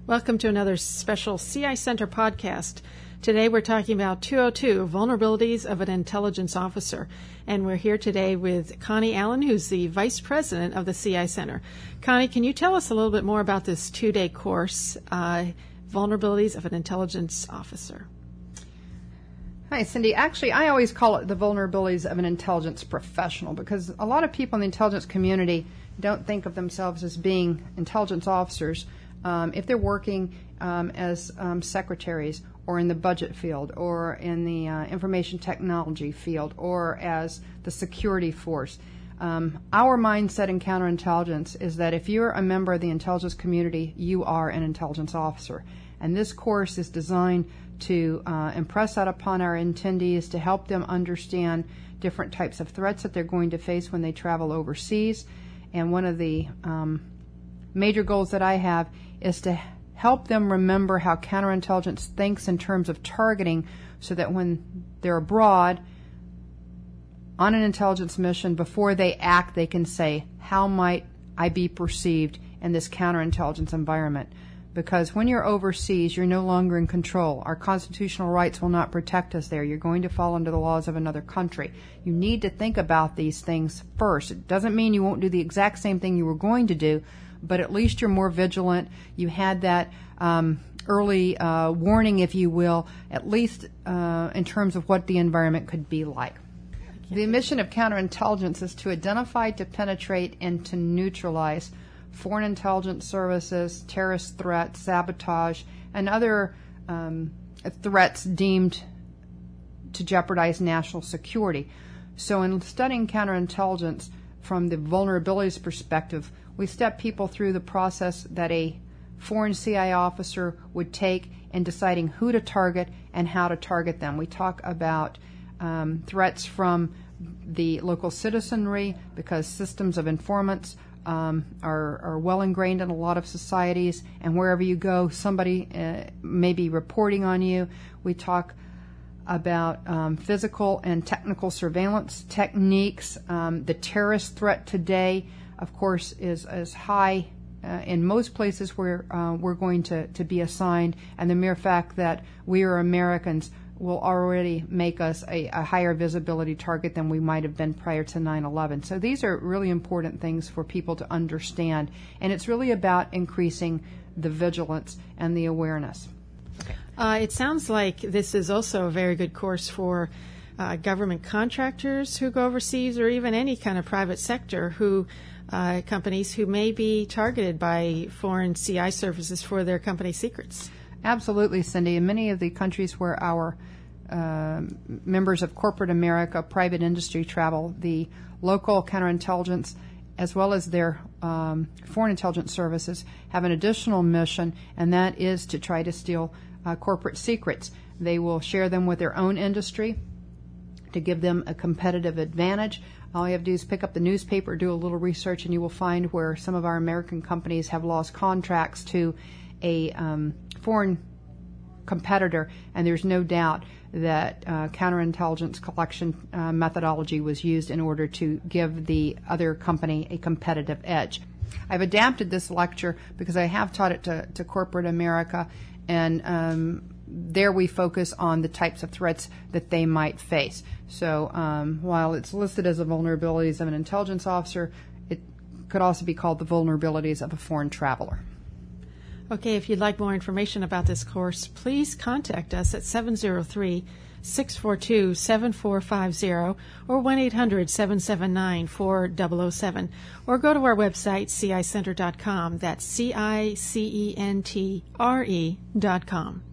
Welcome to another special CI Center podcast. Today we're talking about 202, Vulnerabilities of an Intelligence Officer. And we're here today with Connie Allen, who's the Vice President of the CI Center. Connie, can you tell us a little bit more about this two-day course, Vulnerabilities of an Intelligence Officer? Hi, Cindy. Actually, I always call it the vulnerabilities of an intelligence professional because a lot of people in the intelligence community don't think of themselves as being intelligence officers if they're working as secretaries or in the budget field or in the information technology field or as the security force. Our mindset in counterintelligence is that if you're a member of the intelligence community, you are an intelligence officer. And this course is designed to impress that upon our attendees to help them understand different types of threats that they're going to face when they travel overseas. And one of the major goals that I have is to help them remember how counterintelligence thinks in terms of targeting so that when they're abroad on an intelligence mission, before they act, they can say, how might I be perceived in this counterintelligence environment? Because when you're overseas, you're no longer in control. Our constitutional rights will not protect us there. You're going to fall under the laws of another country. You need to think about these things first. It doesn't mean you won't do the exact same thing you were going to do, but at least you're more vigilant. You had that early warning, if you will, at least in terms of what the environment could be like. The mission of counterintelligence is to identify, to penetrate, and to neutralize foreign intelligence services, terrorist threats, sabotage, and other threats deemed to jeopardize national security. So in studying counterintelligence from the vulnerabilities perspective, we step people through the process that a foreign CI officer would take in deciding who to target and how to target them. We talk about threats from the local citizenry because systems of informants are well ingrained in a lot of societies, and wherever you go, somebody may be reporting on you. We talk about physical and technical surveillance techniques. The terrorist threat today, of course, is as high in most places where we're going to be assigned, and the mere fact that we are Americans will already make us a higher visibility target than we might have been prior to 9/11. So these are really important things for people to understand, and it's really about increasing the vigilance and the awareness. It sounds like this is also a very good course for government contractors who go overseas or even any kind of private sector companies who may be targeted by foreign CI services for their company secrets. Absolutely, Cindy. In many of the countries where our members of corporate America, private industry travel, the local counterintelligence as well as their foreign intelligence services have an additional mission, and that is to try to steal corporate secrets. They will share them with their own industry to give them a competitive advantage. All you have to do is pick up the newspaper, do a little research, and you will find where some of our American companies have lost contracts to a foreign competitor, and there's no doubt that counterintelligence collection methodology was used in order to give the other company a competitive edge. I've adapted this lecture because I have taught it to corporate America, and there we focus on the types of threats that they might face. So while it's listed as the vulnerabilities of an intelligence officer, it could also be called the vulnerabilities of a foreign traveler. Okay, if you'd like more information about this course, please contact us at 703-642-7450 or 1-800-779-4007, or go to our website, cicenter.com. That's CICENTRE.com.